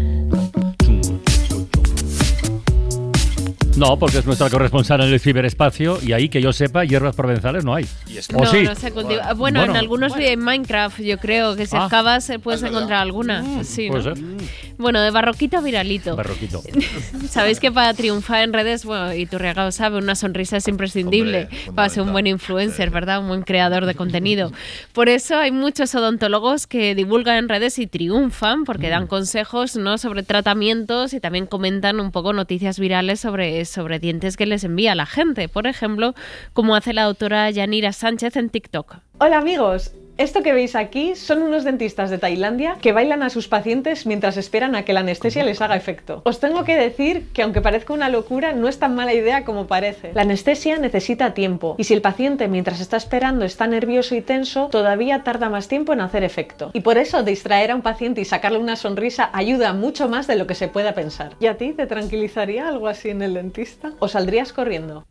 No, porque es nuestra corresponsal en el ciberespacio y ahí, que yo sepa, hierbas provenzales no hay. ¿O
No,
sí?
no se cultiva. Bueno,
Bueno.
en algunos en Minecraft, yo creo que si
Ah.
excavas eh, puedes
Es verdad.
encontrar alguna. Sí, ¿no?
Puede ser.
Bueno, de barroquito a viralito.
Barroquito.
Sabéis que para triunfar en redes, bueno, y Turriaga lo sabe, una sonrisa es imprescindible
Hombre,
para ser un buen influencer, ¿verdad? Un buen creador de contenido. Por eso hay muchos odontólogos que divulgan en redes y triunfan porque
Mm.
dan consejos, ¿no?, sobre tratamientos y también comentan un poco noticias virales sobre, sobre dientes que les envía la gente. Por ejemplo, como hace la doctora Yanira Sánchez en TikTok.
Hola amigos, esto que veis aquí son unos dentistas de Tailandia que bailan a sus pacientes mientras esperan a que la anestesia les haga efecto. Os tengo que decir que aunque parezca una locura, no es tan mala idea como parece. La anestesia necesita tiempo y si el paciente mientras está esperando está nervioso y tenso, todavía tarda más tiempo en hacer efecto. Y por eso distraer a un paciente y sacarle una sonrisa ayuda mucho más de lo que se pueda pensar. ¿Y a ti te tranquilizaría algo así en el dentista? ¿O saldrías corriendo?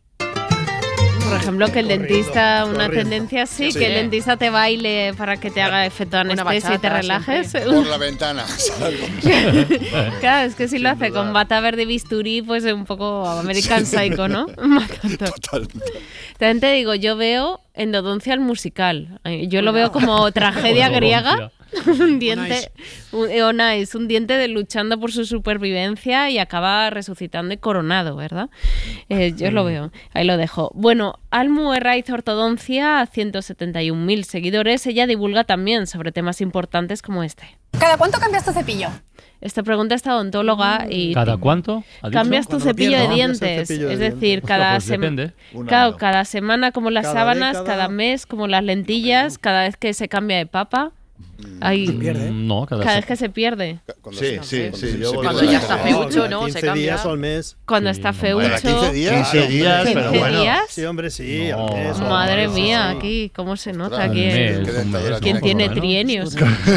Por ejemplo, que el dentista, una
corriendo.
tendencia sí,
Sí.
que el dentista te baile para que te haga efecto de
Una
anestesia y te
bachata,
relajes.
Por la ventana. salgo.
Claro, es que si lo hace con bata verde y bisturí, pues es un poco American Psycho, ¿no?
Totalmente.
También te digo, yo veo endodoncia al musical. Eh, Yo lo veo como tragedia griega. Un diente, un, Onais, un diente de luchando por su supervivencia y acaba resucitando y coronado, ¿verdad? Eh, yo lo veo, ahí lo dejo. Bueno, Almu Herraiz Ortodoncia, a ciento setenta y un mil seguidores, ella divulga también sobre temas importantes como este.
¿Cada cuánto cambias tu cepillo?
Esta pregunta está odontóloga y...
¿Cada cuánto? ¿Ha dicho?
Cambias tu
Cuando lo
cepillo de
pierdo, cambias el
dientes,
cepillo de
es
dientes.
decir,
Hostia,
cada
pues
semana,
depende.
Un
claro,
año.
cada semana como las
Cada
sábanas,
década.
cada mes como las lentillas, cada vez que se cambia de papa, ahí,
Mm, No, cada,
cada
se-
vez que se pierde,
Cuando
Sí,
se-
sí,
cuando
sí,
se-
yo
se
cuando
pierde
ya
la
está
tele.
feucho, ¿no? Se
quince
cambia.
días o al mes.
cuando
Sí,
está
no,
feucho.
Cada quince días.
quince días, pero
¿quince
bueno.
días?
Sí, hombre, sí.
No.
al mes o al
Madre
mes,
mía,
sí.
aquí, ¿cómo se nota?
Ostras,
¿Quién,
mes,
Qué dentadura
mes,
quién
tiene.
tiene
por lo menos.
trienios?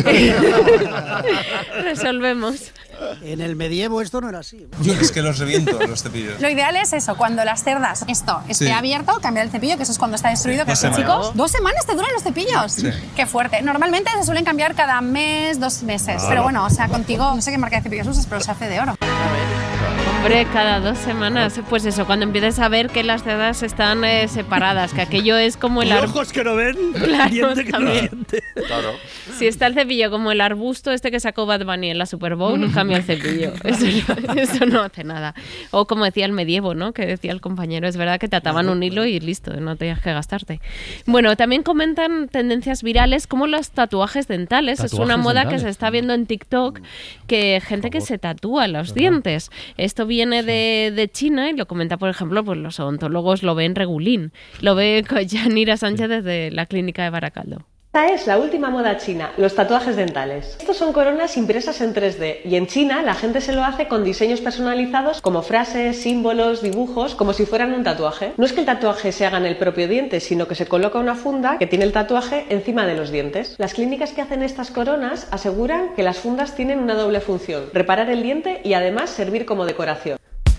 Resolvemos.
En el medievo esto no era así.
Yo es que los reviento, los cepillos.
Lo ideal es eso, cuando las cerdas, esto, esté
Sí.
abierto, cambiar el cepillo, que eso es cuando está destruido, que
Dos
sí,
semanas.
chicos. ¿Dos semanas te duran los cepillos?
Sí.
Qué fuerte. Normalmente se suelen cambiar cada mes, dos meses.
Claro.
Pero bueno, o sea, contigo, no sé qué marca de cepillos usas, pero se hace de oro.
Hombre, cada dos semanas. Pues eso, cuando empieces a ver que las cerdas están eh, separadas, que aquello es como el
Y
arbusto.
ojos que no ven,
Claro,
diente que no
también.
siente.
Claro.
Si está el cepillo como el arbusto este que sacó Bad Bunny en la Super Bowl, cambia el cepillo. Eso no, eso no hace nada. O como decía el medievo, ¿no? Que decía el compañero, es verdad que te ataban un hilo y listo, no tenías que gastarte. Bueno, también comentan tendencias virales como los tatuajes dentales. es una
Tatuajes
moda
dentales.
que se está viendo en TikTok, que gente que se tatúa los dientes. Esto viene de, de China y lo comenta, por ejemplo, pues los odontólogos lo ven regulín. Lo ve con Yanira Sánchez desde la clínica de Baracaldo.
Esta es la última moda china, los tatuajes dentales. Estos son coronas impresas en tres D y en China la gente se lo hace con diseños personalizados como frases, símbolos, dibujos, como si fueran un tatuaje. No es que el tatuaje se haga en el propio diente, sino que se coloca una funda que tiene el tatuaje encima de los dientes. Las clínicas que hacen estas coronas aseguran que las fundas tienen una doble función, reparar el diente y además servir como decoración.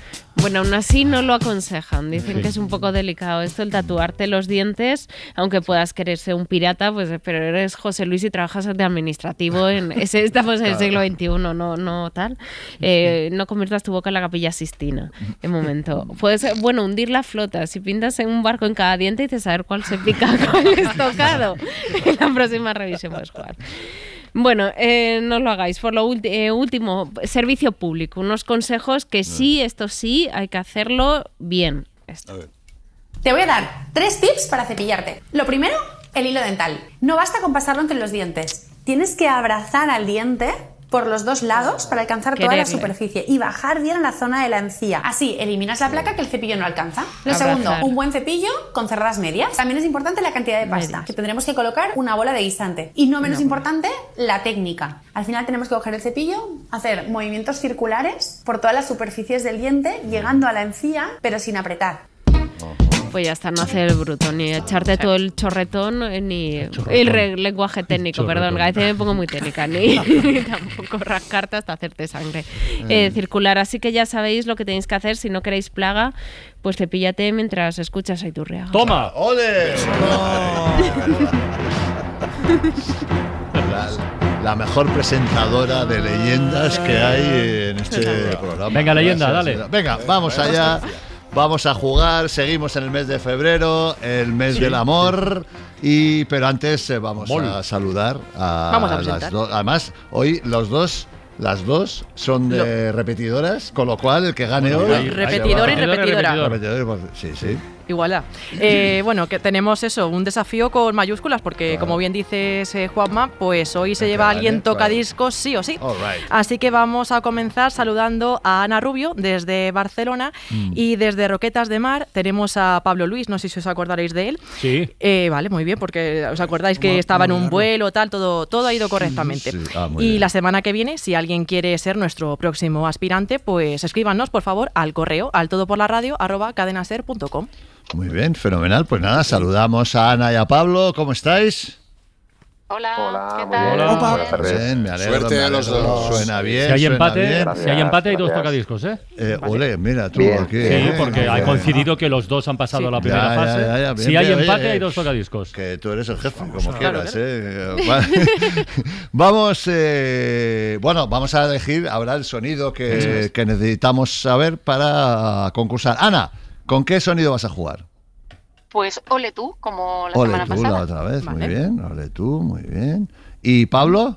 Bueno, aún así no lo aconsejan. Dicen
Sí.
que es un poco delicado esto, el tatuarte los dientes, aunque puedas querer ser un pirata, pues pero eres José Luis y trabajas de administrativo. En, ese, estamos en el siglo veintiuno, no, no tal. Eh, no conviertas tu boca en la Capilla Sistina, de momento. Puedes, bueno, hundir la flota. Si pintas en un barco en cada diente y dices a ver cuál se pica, cuál es tocado. En la próxima revisión puedes jugar. Bueno, eh, no lo hagáis. Por lo ulti- eh, último, servicio público. Unos consejos que sí, esto sí, hay que hacerlo bien. Esto.
Te voy a dar tres tips para cepillarte. Lo primero, el hilo dental. No basta con pasarlo entre los dientes. Tienes que abrazar al diente por los dos lados para alcanzar toda la
Quererle.
superficie y bajar bien a la zona de la encía. Así eliminas la placa que el cepillo no alcanza. Lo
Abrazar.
segundo, un buen cepillo con cerradas medias. También es importante la cantidad de pasta, que tendremos que colocar una bola de guisante. Y no menos importante, la técnica. Al final tenemos que coger el cepillo, hacer movimientos circulares por todas las superficies del diente, llegando a la encía, pero sin apretar.
Pues ya está, no hacer el bruto, ni echarte todo el chorretón, eh, ni el re- lenguaje técnico,
Chorretón.
perdón, que a veces me pongo muy técnica, ni, ni tampoco rascarte hasta hacerte sangre. Eh, circular, así que ya sabéis lo que tenéis que hacer si no queréis plaga, pues cepíllate mientras escuchas a Iturriaga.
¡Toma!
¡Ole! La, la mejor presentadora de leyendas que hay en este programa.
Venga, leyenda,
Gracias.
dale.
Venga, vamos allá. Vamos a jugar. Seguimos en el mes de febrero, el mes del amor. Y pero antes eh, vamos
Mol.
a saludar a,
Vamos a
las
presentar.
dos. Además, hoy los dos. Las dos son de repetidoras, con lo cual el que gane hoy.
Ahí, ahí,
Repetidor y
ahí,
repetidora.
repetidor.
Repetidor, pues, sí, sí.
Igualdad. Eh, bueno, que tenemos eso, un desafío con mayúsculas, porque
Claro.
como bien dices, eh, Juanma, pues hoy se
El que
lleva
gane,
alguien
claro.
tocadiscos sí o sí.
All right.
Así que vamos a comenzar saludando a Ana Rubio desde Barcelona
Mm.
y desde Roquetas de Mar tenemos a Pablo Luis, no sé si os acordaréis de él.
Sí.
Eh, vale, muy bien, porque os acordáis que
Muy-
estaba en
muy
un
largo.
vuelo, tal, todo, todo ha ido correctamente.
Sí, ah, muy
y
bien.
la semana que viene, si alguien quiere ser nuestro próximo aspirante, pues escríbanos, por favor, al correo, al todoporlaradio, arroba cadenaser punto com.
Muy bien, fenomenal. Pues nada, saludamos a Ana y a Pablo. ¿Cómo estáis?
Hola,
Hola,
¿qué
muy
tal?
bien.
Opa.
Buenas tardes.
Bien, me alegro.
Suerte
me
a los
alegro.
dos.
Suena bien.
Si hay
suena
empate,
bien.
Gracias,
si hay empate hay dos
gracias.
tocadiscos, ¿eh?
Eh, ole, mira tú
Bien.
aquí.
Sí,
eh.
porque ha
Bien.
coincidido que los dos han pasado
Sí.
la primera
Ya, ya,
fase.
ya, ya, bien,
si hay
bien,
empate
oye,
hay dos tocadiscos.
Que tú eres el jefe, como
a-
quieras,
Claro,
¿eh? Va- Vamos, eh, bueno, vamos a elegir ahora el sonido que, que necesitamos saber para concursar. Ana, ¿con qué sonido vas a jugar?
Pues ole tú, como la
Ole
semana
tú
pasada.
la otra vez, muy
Vale.
bien. Ole tú, muy bien. ¿Y Pablo?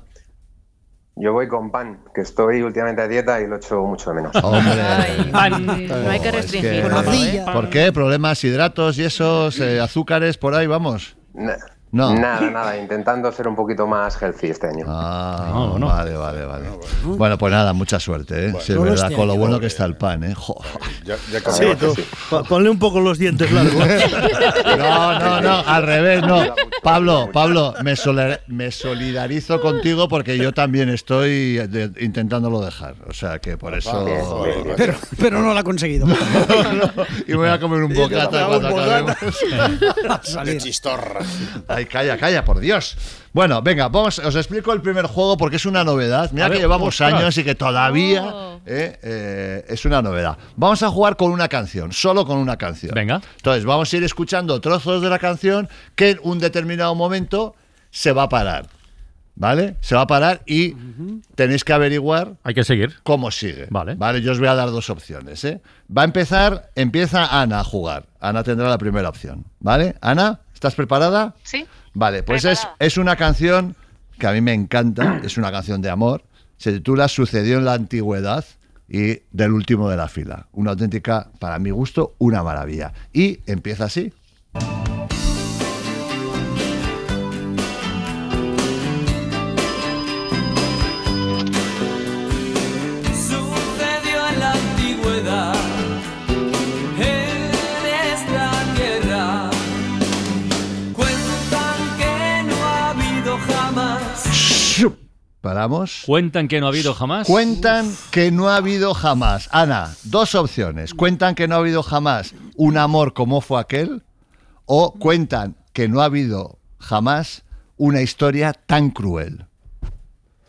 Yo voy con pan, que estoy últimamente a dieta y lo echo mucho de menos.
Hombre.
Ay,
Pan.
no hay que
Oh, es
restringir.
que-
¿no?
Nocilla.
¿Por qué? ¿Problemas, hidratos y esos, eh, azúcares por ahí? Vamos.
Na-
No.
Nada, nada, intentando ser un poquito más healthy este año.
Ah,
No, no.
vale, vale, vale. Bueno, pues nada, mucha suerte, ¿eh? Sí, es
Solo
verdad,
este
con lo
año.
bueno que está el pan, ¿eh? Jo.
Ya, ya
Sí,
cambiamos,
tú.
sí.
Po- Ponle un poco los dientes largos.
No, no, no, al revés, no. Pablo, Pablo, me, sola- me solidarizo contigo porque yo también estoy de- intentándolo dejar. O sea que por eso...
Bien, bien, bien.
Pero, pero no lo ha conseguido.
Y voy a comer un bocata cuando acabemos.
A
De
salir.
chistorra.
Ay, calla, calla, por Dios. Bueno, venga, vamos, os explico el primer juego porque es una novedad. Mira
A
que
ver,
llevamos
ostras.
años y que todavía
Oh.
eh, eh, es una novedad. Vamos a jugar con una canción, solo con una canción.
Venga.
Entonces, vamos a ir escuchando trozos de la canción que en un determinado momento se va a parar. ¿Vale? Se va a parar y tenéis que averiguar
Hay que seguir.
cómo sigue.
Vale.
Vale, yo os voy a dar dos opciones, ¿eh? Va a empezar, empieza Ana a jugar. Ana tendrá la primera opción, ¿vale? Ana, ¿estás preparada?
Sí.
Vale, pues es,
Preparada.
es una canción que a mí me encanta, es una canción de amor, se titula Sucedió en la antigüedad y del último de la fila. Una auténtica, para mi gusto, una maravilla. Y empieza así.
Sucedió en la antigüedad, en esta tierra. Cuentan que no ha habido jamás.
¡Shup! Paramos.
Cuentan que no ha habido jamás.
Cuentan que no ha habido jamás. Ana, dos opciones. Cuentan que no ha habido jamás un amor como fue aquel o cuentan que no ha habido jamás una historia tan cruel.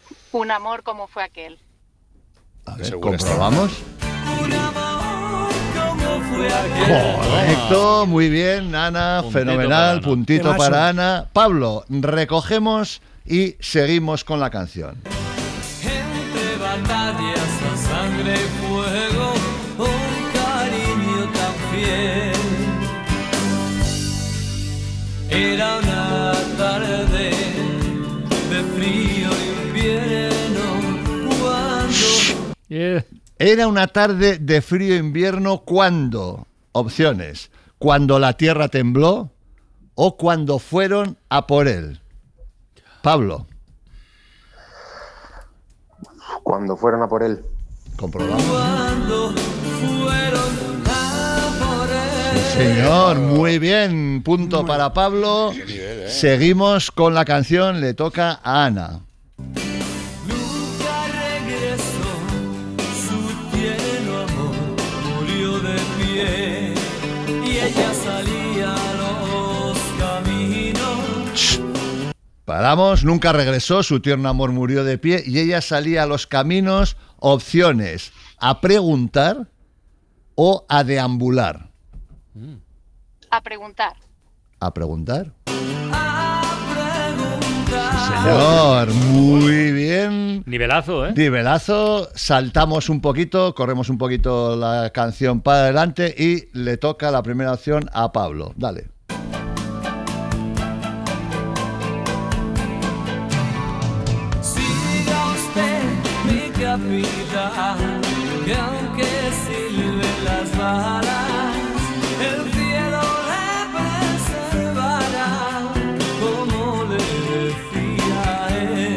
Un amor como fue aquel.
A ver,
Seguro está.
comprobamos.
Un amor fue aquel.
Correcto, muy bien, Ana,
Puntito
fenomenal,
para Ana.
puntito
Temazo.
para Ana. Pablo, recogemos y seguimos con la canción.
Entre batallas a sangre y fuego, un cariño tan fiel. Era una tarde de frío invierno cuando...
Yeah.
Era una tarde de frío invierno cuando, opciones, cuando la tierra tembló o cuando fueron a por él. Pablo.
Cuando fueron a por él.
Comprobamos.
Cuando fueron a por él.
Señor, muy bien. Punto para Pablo.
Qué nivel, ¿eh?
Seguimos con la canción, le toca a Ana.
Nunca regresó, su tierno amor murió de pie y ella salía a los caminos.
Paramos, nunca regresó, su tierno amor murió de pie y ella salía a los caminos. Opciones, a preguntar o a deambular.
A preguntar.
A preguntar. Señor, muy bien.
Nivelazo, ¿eh?
Nivelazo, saltamos un poquito, corremos un poquito la canción para adelante y le toca la primera opción a Pablo. Dale.
Siga usted, mi capitán, que aunque silben las balas, el cielo le preservará, como le decía él.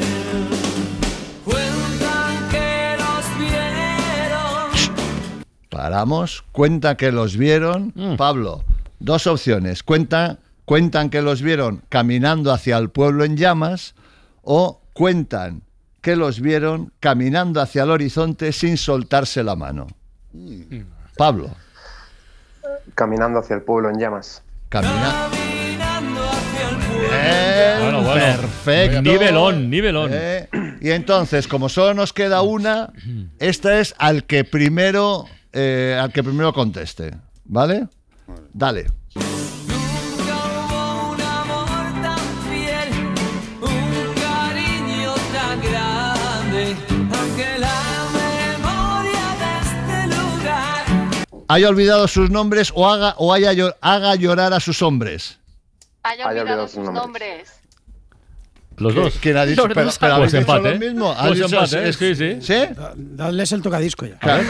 Cuentan que los vieron.
Paramos, cuenta que los vieron. Pablo, dos opciones. Cuenta, cuentan que los vieron caminando hacia el pueblo en llamas o cuentan que los vieron caminando hacia el horizonte sin soltarse la mano. Pablo.
Caminando hacia el pueblo en llamas.
Camina.
Caminando hacia el pueblo.
Bien,
Bueno, bueno.
perfecto.
Nivelón, nivelón.
Eh, y entonces, como solo nos queda una, esta es al que primero, eh, al que primero conteste, ¿vale? Dale.
Nunca hubo un amor tan fiel, un cariño tan grande, aunque la memoria de este lugar.
Haya olvidado sus nombres o haga o haya llo- haga llorar a sus hombres.
Haya olvidado sus nombres.
Los dos.
¿Quién ha dicho?
Los
Pero,
dos.
pero
Pues
habéis dicho
empate.
lo mismo. ¿Ha
Pues
dicho-
empate,
es-
sí, sí.
¿Sí?
Dadles el tocadisco ya.
Claro.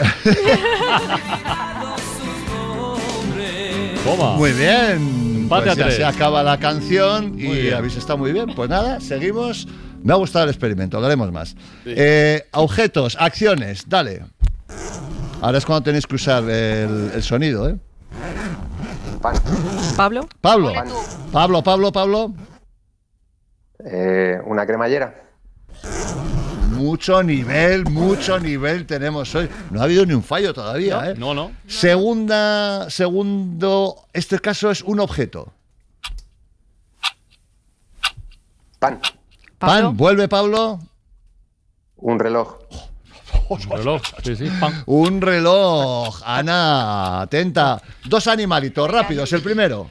Toma.
Muy bien.
Empate
Pues
a
ya
tres.
se acaba la canción y
Muy bien.
habéis estado muy bien. Pues nada, seguimos. Me ha gustado el experimento, lo haremos más. Eh, objetos, acciones, dale. Ahora es cuando tenéis que usar el, el sonido, ¿eh?
Pablo.
Pablo. Pablo, Pablo, Pablo.
Eh, una cremallera.
Mucho nivel, mucho nivel tenemos hoy. No ha habido ni un fallo todavía, ¿eh?
No, no.
Segunda, segundo, este caso es un objeto.
Pan.
Pan, vuelve Pablo.
Un reloj.
Un reloj, sí, sí. Pam.
Un reloj. Ana, atenta. Dos animalitos rápidos. El primero.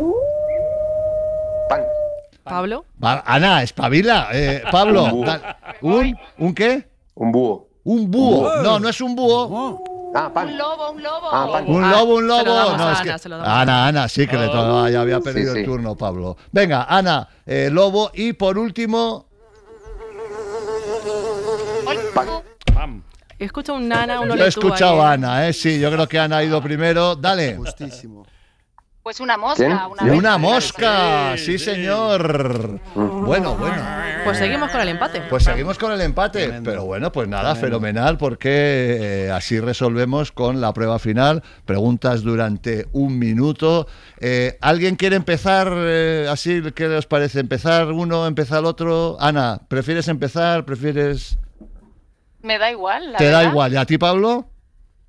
Pan.
Pablo.
Va, Ana, espabila. Eh, Pablo.
Un búho.
da- ¿Un, ¿Un qué?
Un búho.
Un búho. No, no es un búho.
Ah, pan.
Un lobo, un lobo.
Ah, pan.
Un
Ah,
lobo, un
se lo
lobo.
damos
No,
a
es
Ana,
que-
se lo damos.
Ana, Ana, sí que le tocaba. Ya había perdido
Sí,
el
sí.
turno, Pablo. Venga, Ana, eh, lobo. Y por último,
Pam.
He escuchado un nana, un
yo he
oletú
escuchado
ahí,
a
¿eh?
Ana, ¿eh? Sí, yo creo que Ana ha ido primero. Dale.
Justísimo.
Pues una mosca.
¿Quién?
Una,
Una
mosca.
mosca, sí, señor. Bueno, bueno.
Pues seguimos con el empate.
Pues seguimos con el empate. Pero bueno, pues nada, fenomenal, porque eh, así resolvemos con la prueba final. Preguntas durante un minuto. Eh, ¿Alguien quiere empezar eh, así? ¿Qué os parece? ¿Empezar uno, empezar el otro? Ana, ¿prefieres empezar? ¿Prefieres...?
Me da igual. La
¿Te da
verdad.
igual? ¿Y a ti, Pablo?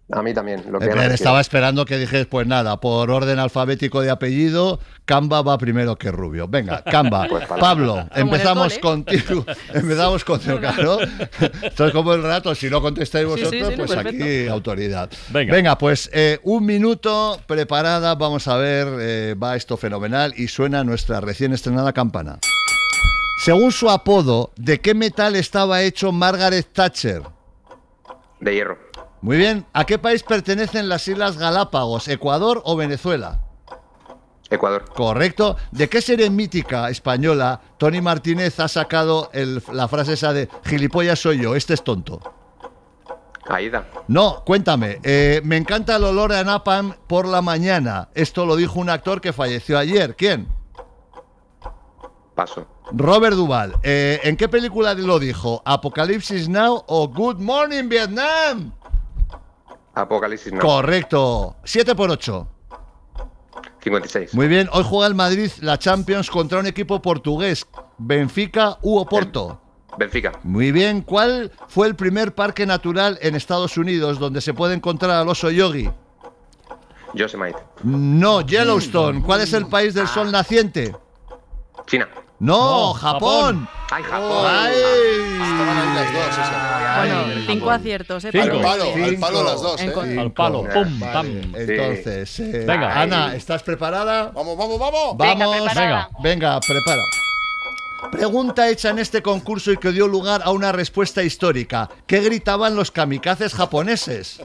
A mí también. Lo que
Eh,
Ana
pero
prefiere.
estaba esperando que dijes, pues nada, por orden alfabético de apellido, Camba va primero que Rubio. Venga, Camba.
Pues para
Pablo,
adelante.
empezamos
Como en
contigo. Empezamos contigo, claro. Esto es como el rato, si no contestáis
Sí, sí,
vosotros,
sí,
pues
perfecto.
aquí autoridad.
Venga.
Venga, pues eh, un minuto preparada, vamos a ver, eh, va esto fenomenal y suena nuestra recién estrenada campana. Según su apodo, ¿de qué metal estaba hecho Margaret Thatcher?
De hierro.
Muy bien. ¿A qué país pertenecen las Islas Galápagos? ¿Ecuador o Venezuela?
Ecuador.
Correcto. ¿De qué serie mítica española Tony Martínez ha sacado el- la frase esa de gilipollas soy yo, este es tonto?
Aida.
No, cuéntame. Eh, me encanta el olor a napalm por la mañana. Esto lo dijo un actor que falleció ayer. ¿Quién?
Paso.
Robert Duvall. Eh, ¿En qué película lo dijo? ¿Apocalipsis Now o Good Morning Vietnam?
Apocalipsis no.
Correcto. siete por ocho.
cincuenta y seis.
Muy bien, hoy juega el Madrid la Champions contra un equipo portugués, Benfica u Oporto.
Benfica.
Muy bien, ¿cuál fue el primer parque natural en Estados Unidos donde se puede encontrar al oso yogi?
Yosemite.
No, Yellowstone. ¿Cuál es el país del sol naciente?
China.
No, Japón.
Ay, Japón.
Ay.
Estaban ahí las dos, esa.
Bueno, cinco aciertos, ¿eh?
Al
Pablo?
palo, al
Cinco.
palo las dos,
En
¿eh?
con-
Al palo, pum,
Vale,
pam.
Entonces, eh,
Venga.
Ana, ¿estás preparada?
Vamos, vamos, vamos.
Vamos,
preparada.
venga, prepara. Pregunta hecha en este concurso y que dio lugar a una respuesta histórica. ¿Qué gritaban los kamikazes japoneses?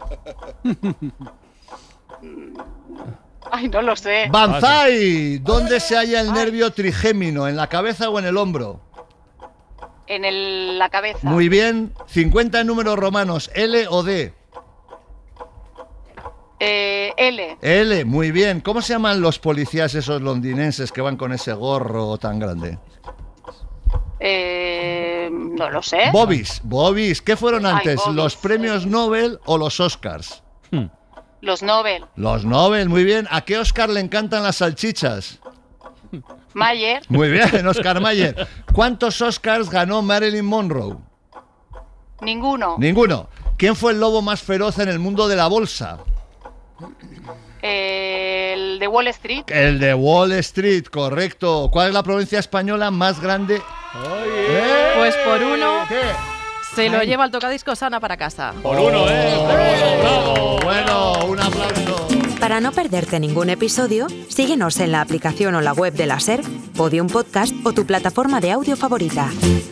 Ay, no lo sé.
¡Banzai! ¿Dónde se halla el nervio trigémino? ¿En la cabeza o en el hombro?
En el- la cabeza.
Muy bien. cincuenta números romanos, ¿L o D?
Eh, L.
L, muy bien. ¿Cómo se llaman los policías esos londinenses que van con ese gorro tan grande?
Eh, no lo sé.
Bobbies, Bobbies. ¿Qué fueron
Ay,
antes,
Bobbies.
los premios Nobel o los Oscars?
Los Nobel.
Los Nobel, muy bien. ¿A qué Oscar le encantan las salchichas?
Mayer.
Muy bien, Oscar Mayer. ¿Cuántos Oscars ganó Marilyn Monroe?
Ninguno.
Ninguno. ¿Quién fue el lobo más feroz en el mundo de la bolsa?
Eh, el de Wall Street.
El de Wall Street, correcto. ¿Cuál es la provincia española más grande?
Pues por uno se lo
Ay.
lleva el tocadiscos Ana para casa.
Por uno, ¿eh? ¡Bravo!
Bueno, un aplauso.
Para no perderte ningún episodio, síguenos en la aplicación o la web de la SER, Podium Podcast o tu plataforma de audio favorita.